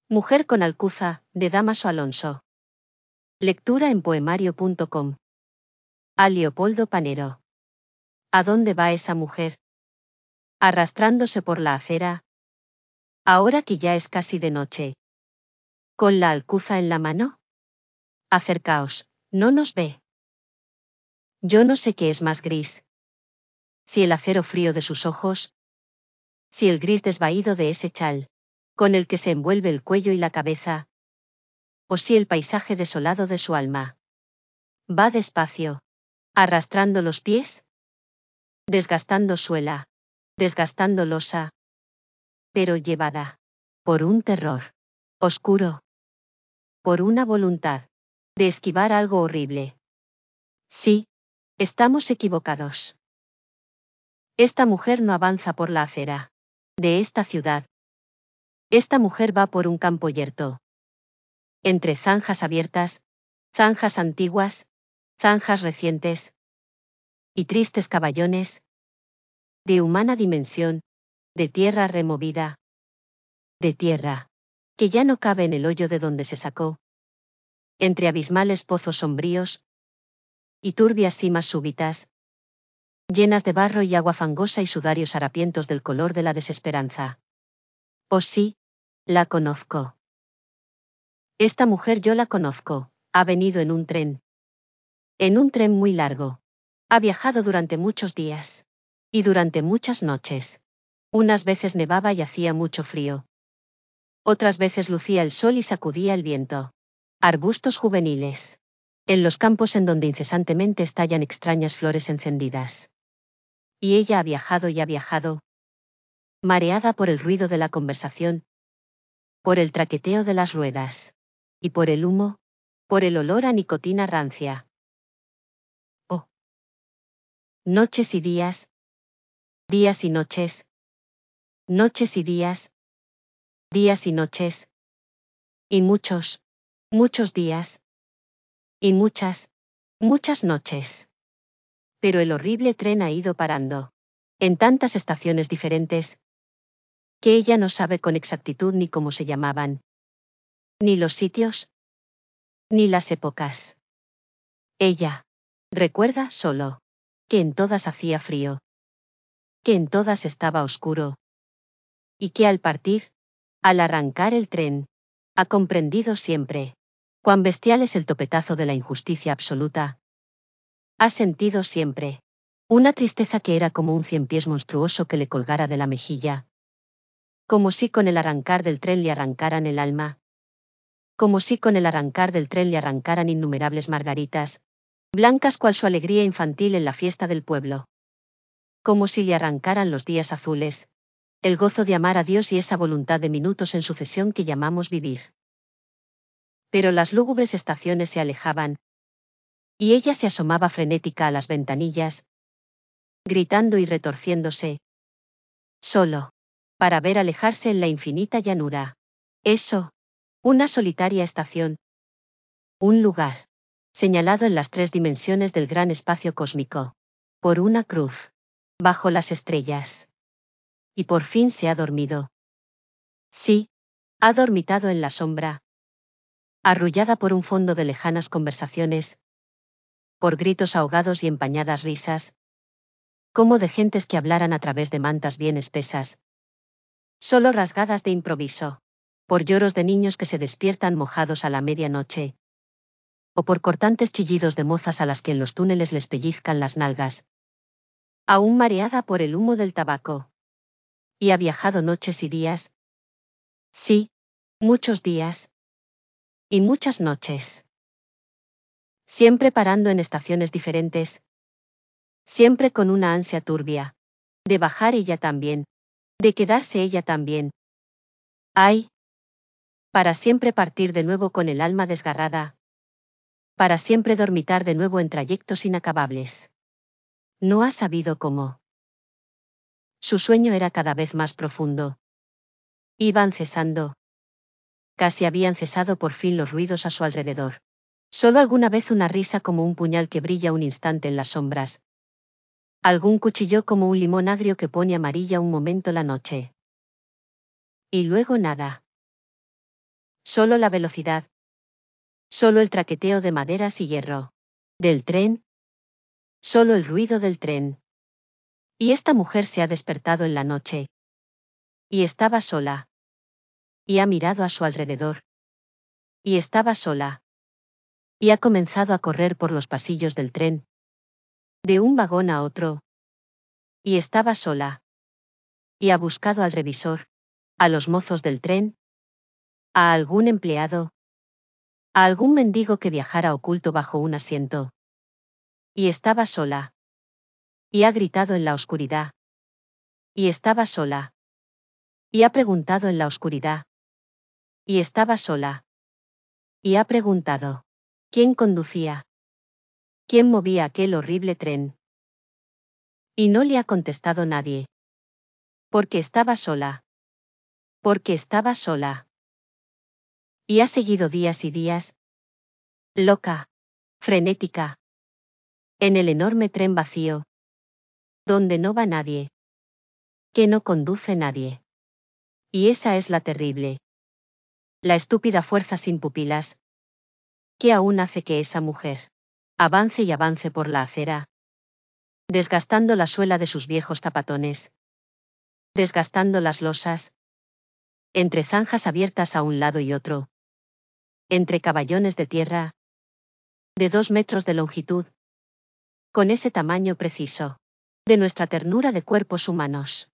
Mujer con Alcuza, de Dámaso Alonso. Lectura en poemario.com. A Leopoldo Panero. ¿A dónde va esa mujer? Arrastrándose por la acera. Ahora que ya es casi de noche. ¿Con la alcuza en la mano? Acercaos, no nos ve. Yo no sé qué es más gris. Si el acero frío de sus ojos. Si el gris desvaído de ese chal, con el que se envuelve el cuello y la cabeza. O si el paisaje desolado de su alma. Va despacio. Arrastrando los pies. Desgastando suela. Desgastando losa. Pero llevada. Por un terror. Oscuro. Por una voluntad. De esquivar algo horrible. Sí. Estamos equivocados. Esta mujer no avanza por la acera. De esta ciudad. Esta mujer va por un campo yerto. Entre zanjas abiertas. Zanjas antiguas. Zanjas recientes. Y tristes caballones. De humana dimensión. De tierra removida. De tierra. Que ya no cabe en el hoyo de donde se sacó. Entre abismales pozos sombríos. Y turbias cimas súbitas. Llenas de barro y agua fangosa y sudarios harapientos del color de la desesperanza. Oh sí, la conozco. Esta mujer yo la conozco, ha venido en un tren. En un tren muy largo. Ha viajado durante muchos días. Y durante muchas noches. Unas veces nevaba y hacía mucho frío. Otras veces lucía el sol y sacudía el viento. Arbustos juveniles. En los campos en donde incesantemente estallan extrañas flores encendidas. Y ella ha viajado y ha viajado. Mareada por el ruido de la conversación. Por el traqueteo de las ruedas. Y por el humo. Por el olor a nicotina rancia. Oh. Noches y días. Días y noches. Noches y días. Días y noches. Y muchos. Muchos días. Y muchas. Muchas noches. Pero el horrible tren ha ido parando. En tantas estaciones diferentes. Que ella no sabe con exactitud ni cómo se llamaban. Ni los sitios. Ni las épocas. Ella. Recuerda solo. Que en todas hacía frío. Que en todas estaba oscuro. Y que al partir. Al arrancar el tren. Ha comprendido siempre. Cuán bestial es el topetazo de la injusticia absoluta. Ha sentido siempre. Una tristeza que era como un ciempiés monstruoso que le colgara de la mejilla. Como si con el arrancar del tren le arrancaran el alma. Como si con el arrancar del tren le arrancaran innumerables margaritas, blancas cual su alegría infantil en la fiesta del pueblo. Como si le arrancaran los días azules, el gozo de amar a Dios y esa voluntad de minutos en sucesión que llamamos vivir. Pero las lúgubres estaciones se alejaban, y ella se asomaba frenética a las ventanillas, gritando y retorciéndose. Solo. Para ver alejarse en la infinita llanura. Eso. Una solitaria estación. Un lugar. Señalado en las tres dimensiones del gran espacio cósmico. Por una cruz. Bajo las estrellas. Y por fin se ha dormido. Sí. Ha dormitado en la sombra. Arrullada por un fondo de lejanas conversaciones. Por gritos ahogados y empañadas risas. Como de gentes que hablaran a través de mantas bien espesas. Solo rasgadas de improviso. Por lloros de niños que se despiertan mojados a la medianoche. O por cortantes chillidos de mozas a las que en los túneles les pellizcan las nalgas. Aún mareada por el humo del tabaco. Y ha viajado noches y días. Sí, muchos días. Y muchas noches. Siempre parando en estaciones diferentes. Siempre con una ansia turbia. De bajar ella también. De quedarse ella también. Ay. Para siempre partir de nuevo con el alma desgarrada. Para siempre dormitar de nuevo en trayectos inacabables. No ha sabido cómo. Su sueño era cada vez más profundo. Iban cesando. Casi habían cesado por fin los ruidos a su alrededor. Solo alguna vez una risa como un puñal que brilla un instante en las sombras. Algún cuchillo como un limón agrio que pone amarilla un momento la noche. Y luego nada. Solo la velocidad. Solo el traqueteo de maderas y hierro. Del tren. Solo el ruido del tren. Y esta mujer se ha despertado en la noche. Y estaba sola. Y ha mirado a su alrededor. Y estaba sola. Y ha comenzado a correr por los pasillos del tren. De un vagón a otro. Y estaba sola. Y ha buscado al revisor. A los mozos del tren. A algún empleado. A algún mendigo que viajara oculto bajo un asiento. Y estaba sola. Y ha gritado en la oscuridad. Y estaba sola. Y ha preguntado en la oscuridad. Y estaba sola. Y ha preguntado. ¿Quién conducía? ¿Quién movía aquel horrible tren? Y no le ha contestado nadie. Porque estaba sola. Porque estaba sola. Y ha seguido días y días. Loca. Frenética. En el enorme tren vacío. Donde no va nadie. Que no conduce nadie. Y esa es la terrible. La estúpida fuerza sin pupilas. Que aún hace que esa mujer avance y avance por la acera. Desgastando la suela de sus viejos zapatones. Desgastando las losas. Entre zanjas abiertas a un lado y otro. Entre caballones de tierra. De 2 metros de longitud. Con ese tamaño preciso. De nuestra ternura de cuerpos humanos.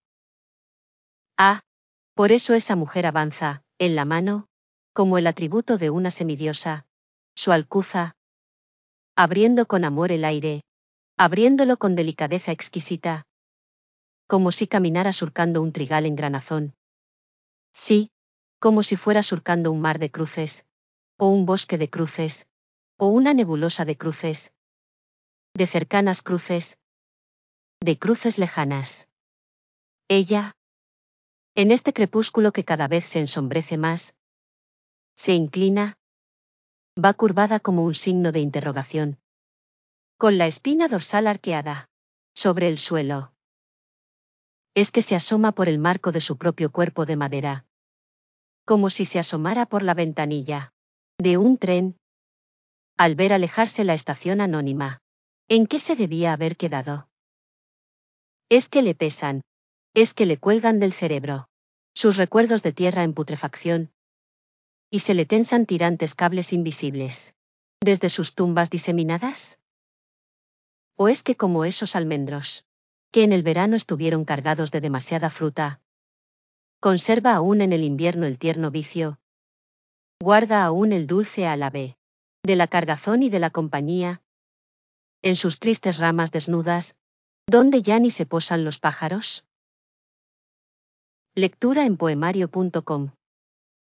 Ah, por eso esa mujer avanza, en la mano, como el atributo de una semidiosa, su alcuza. Abriendo con amor el aire. Abriéndolo con delicadeza exquisita. Como si caminara surcando un trigal en granazón. Sí, como si fuera surcando un mar de cruces. O un bosque de cruces. O una nebulosa de cruces. De cercanas cruces. De cruces lejanas. Ella. En este crepúsculo que cada vez se ensombrece más. Se inclina. Va curvada como un signo de interrogación. Con la espina dorsal arqueada. Sobre el suelo. Es que se asoma por el marco de su propio cuerpo de madera. Como si se asomara por la ventanilla. De un tren. Al ver alejarse la estación anónima. ¿En qué se debía haber quedado? Es que le pesan. Es que le cuelgan del cerebro. Sus recuerdos de tierra en putrefacción. Y se le tensan tirantes cables invisibles. ¿Desde sus tumbas diseminadas? ¿O es que como esos almendros, que en el verano estuvieron cargados de demasiada fruta, conserva aún en el invierno el tierno vicio? Guarda aún el dulce álabe de la cargazón y de la compañía, en sus tristes ramas desnudas, donde ya ni se posan los pájaros? Lectura en poemario.com